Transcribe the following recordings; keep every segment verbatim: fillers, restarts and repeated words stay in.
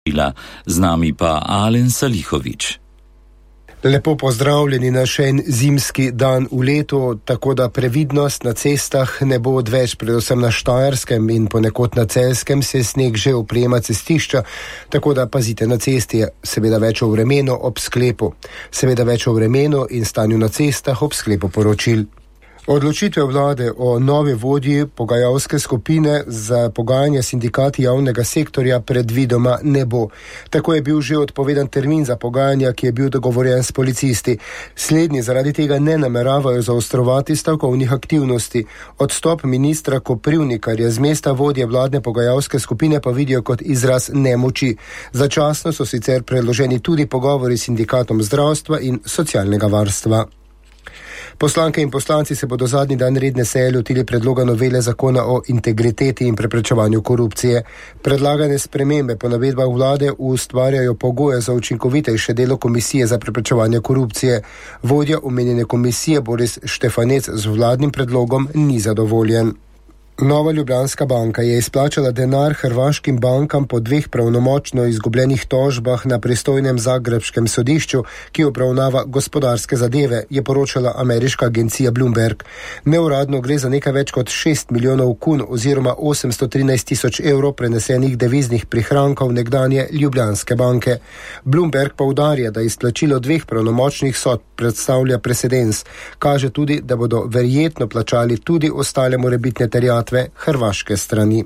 Z nami pa Alen Salihovič. Lepo pozdravljeni na še en zimski dan v letu, tako da previdnost na cestah ne bo odveč, predvsem na Štajerskem in ponekod na Celjskem se sneg že oprijema cestišča, tako da pazite na cesti, seveda več o vremenu ob sklepu, seveda več o vremenu in stanju na cestah ob sklepu poročil. Odločitve vlade o novi vodji pogajalske skupine za pogajanje sindikati javnega sektorja predvidoma ne bo. Tako je bil že odpovedan termin za pogajanja, ki je bil dogovorjen s policisti. Slednji zaradi tega ne nameravajo zaostrovati stavkovnih aktivnosti. Odstop ministra Koprivnikarja z mesta vodje vladne pogajalske skupine pa vidijo kot izraz nemoči. Začasno so sicer predloženi tudi pogovori s sindikatom zdravstva in socialnega varstva. Poslanke in poslanci se bodo zadnji dan redne seje lotili predloga novele zakona o integriteti in preprečevanju korupcije. Predlagane spremembe po navedbah vlade ustvarjajo pogoje za učinkovitejše delo komisije za preprečevanje korupcije. Vodja omenjene komisije Boris Štefanec z vladnim predlogom ni zadovoljen. Nova Ljubljanska banka je izplačala denar hrvaškim bankam po dveh pravnomočno izgubljenih tožbah na pristojnem zagrebškem sodišču, ki obravnava gospodarske zadeve, je poročala ameriška agencija Bloomberg. Neuradno gre za nekaj več kot šest milijonov kun oziroma osemsto trinajst tisoč evrov prenesenih deviznih prihrankov nekdanje Ljubljanske banke. Bloomberg poudarja, da izplačilo dveh pravnomočnih sodb predstavlja precedens. Kaže tudi, da bodo verjetno plačali tudi ostale morebitne terjatve hrvaške strani.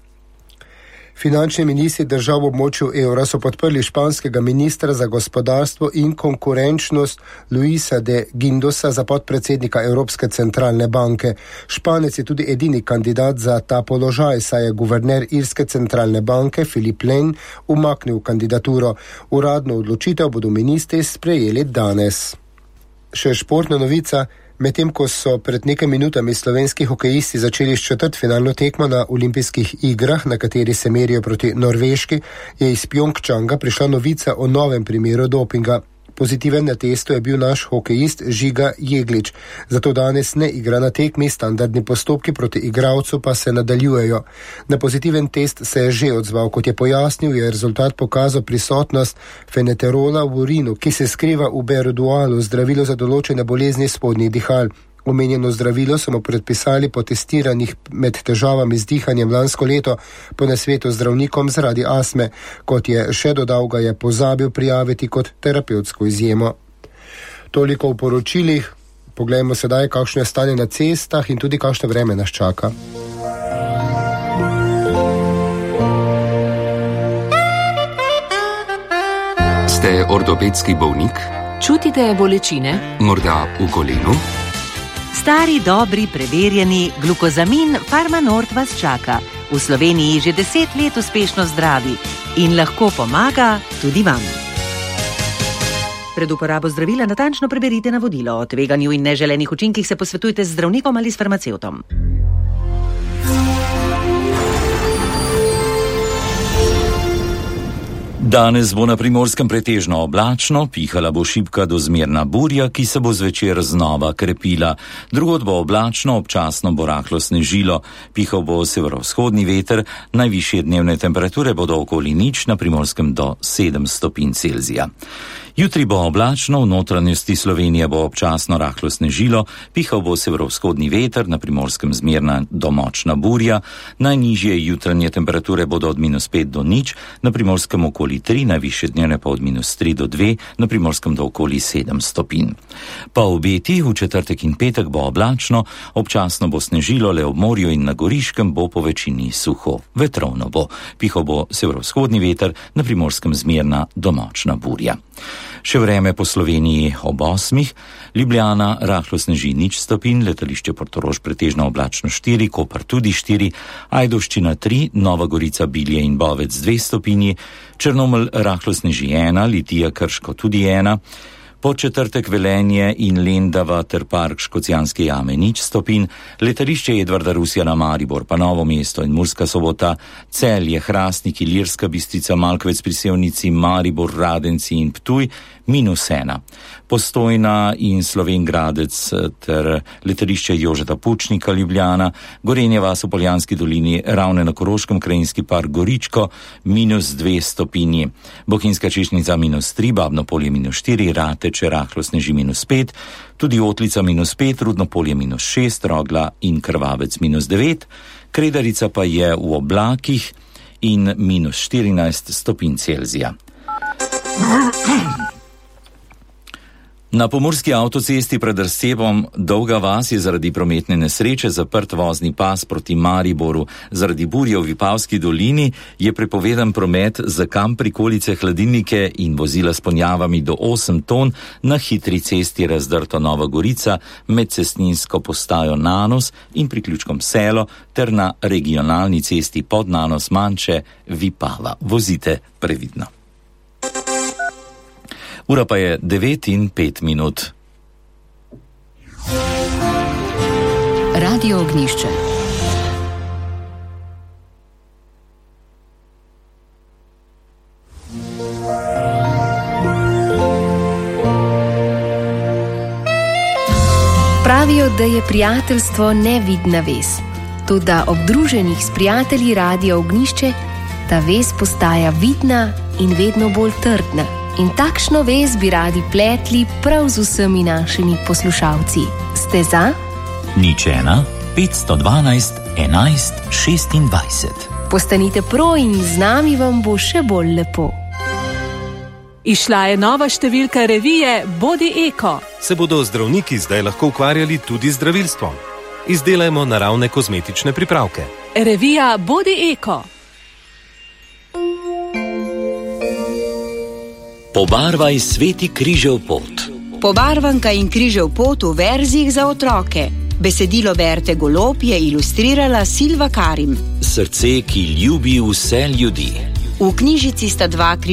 Finančni ministri držav v območju evra so podprli španskega ministra za gospodarstvo in konkurenčnost Luisa de Guindosa za podpredsednika Evropske centralne banke. Španec je tudi edini kandidat za ta položaj, saj je guverner Irske centralne banke Philip Lane umaknil kandidaturo. Uradno odločitev bodo ministri sprejeli danes. Še športna novica. Medtem ko so pred nekaj minutami slovenski hokejisti začeli s četrtfinalno tekmo na olimpijskih igrah, na kateri se merijo proti Norveški, je iz Pjongčanga prišla novica o novem primeru dopinga. Pozitiven na testu je bil naš hokejist Žiga Jeglič, zato danes ne igra na tekmi, standardni postopki proti igralcu pa se nadaljujejo. Na pozitiven test se je že odzval, kot je pojasnil, je rezultat pokazal prisotnost feneterola v urinu, ki se skriva v berodualu, zdravilo za določene bolezni spodnjih dihal. Omenjeno zdravilo so mu predpisali po testiranjih med težavami z dihanjem lansko leto po nasvetu zdravnikom zaradi astme. Kot je še dodal, ga je pozabil prijaviti kot terapevtsko izjemo. Toliko v poročilih. Poglejmo sedaj, kakšno je stanje na cestah in tudi kakšno vreme nas čaka. Ste ortopedski bolnik? Čutite bolečine? Morda v kolenu? Stari, dobri, preverjeni glukozamin Farmanort vas čaka. V Sloveniji že deset let uspešno zdravi in lahko pomaga tudi vam. Pred uporabo zdravila natančno preberite navodilo. O tveganju in neželenih učinkih se posvetujte z zdravnikom ali s farmacevtom. Danes bo na Primorskem pretežno oblačno, pihala bo šibka do zmerna burja, ki se bo zvečer znova krepila. Drugod bo oblačno, občasno bo rahlo snežilo, pihal bo severovzhodni veter, najvišje dnevne temperature bodo okoli nič, na Primorskem do sedem stopinj Celzija. Jutri bo oblačno, v notranjosti Slovenije bo občasno rahlo snežilo, pihal bo severovzhodni veter, na Primorskem zmerna do močna burja, najnižje jutranje temperature bodo od minus pet do nič, na Primorskem okoli tri, najvišje dnevne pa od minus tri do dve, na Primorskem do okoli sedem stopinj. Pa obeti, v četrtek in petek bo oblačno, občasno bo snežilo, le ob morju in na Goriškem bo po večini suho. Vetrovno bo, pihal bo severovzhodni veter, na Primorskem zmerna do močna burja. Še vreme po Sloveniji ob osmih, Ljubljana rahlo sneži nič stopinj, letališče Portorož pretežno oblačno štiri, Koper tudi štiri, Ajdovščina tri, Nova Gorica, Bilje in Bovec dve stopinji, Črnomelj rahlo sneži ena, Litija, Krško tudi ena, Podčetrtek Velenje in Lendava ter park Škocjanske jame nič stopinj, letališče Edvarda Rusjana Maribor, pa Novo mesto in Murska Sobota, Celje, Hrastnik, Ilirska Bistrica, Malkovec pri Sevnici, Maribor, Radenci in Ptuj minus ena. Postojna in Slovenj Gradec ter letališče Jožeta Pučnika Ljubljana, Gorenje vas v Poljanski dolini, Ravne na Koroškem, Krajinski park Goričko minus dve stopinji, Bohinjska Češnjica minus tri, Babno Polje minus štiri, Rateče, rahlo sneži minus pet, tudi Otlica minus pet, Rudno Polje minus šest, Rogla in Krvavec minus devet, Kredarica pa je v oblakih in minus štirinajst stopinj Celzija. Na pomurski avtocesti pred Rstebom Dolga vas je zaradi prometne nesreče zaprt vozni pas proti Mariboru. Zaradi burje v Vipavski dolini je prepovedan promet za kamp, prikolice, hladilnike in vozila s ponjavami do osem ton na hitri cesti Razdrto Nova Gorica med cestninsko postajo Nanos in priključkom Selo ter na regionalni cesti pod Nanos Manče Vipava. Vozite previdno. Ura pa je devet in pet minut. Radio Ognjišče. Pravijo, da je prijateljstvo nevidna vez. Toda obdruženih s prijatelji Radio Ognjišče ta vez postaja vidna in vedno bolj trdna. In takšno vez bi radi pletli prav z vsemi našimi poslušalci. Ste za? Nič ena, petsto dvanajst, enajst, šestindvajset. Postanite pro in z nami vam bo še bolj lepo. Išla je nova številka revije Bodi Eko. Se bodo zdravniki zdaj lahko ukvarjali tudi z zdravilstvom. Izdelajmo naravne kozmetične pripravke. Revija Bodi Eko. Pobarvaj Sveti križev pot. Pobarvanka in križev pot v verzih za otroke. Besedilo Berte Golob je ilustrirala Silva Karim. Srce, ki ljubi vse ljudi. V knjižici sta dva